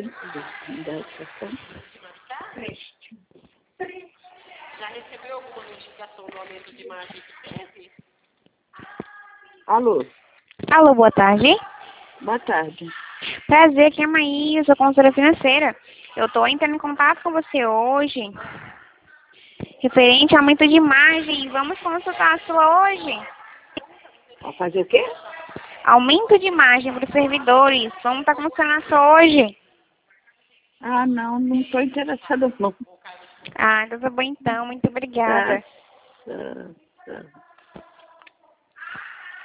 Já recebeu alguma notificação do aumento de margem que teve? Alô, Alô, boa tarde. boa tarde. Prazer, aqui é a Maísa, consultora financeira. Eu estou entrando em contato com você hoje, referente ao aumento de margem. Vamos consultar a sua hoje? Vai fazer o quê? Aumento de margem para os servidores. Vamos estar consultando a sua hoje? Ah, não estou interessada não. Ah, então tá bom então. Muito obrigada. Tá, tá.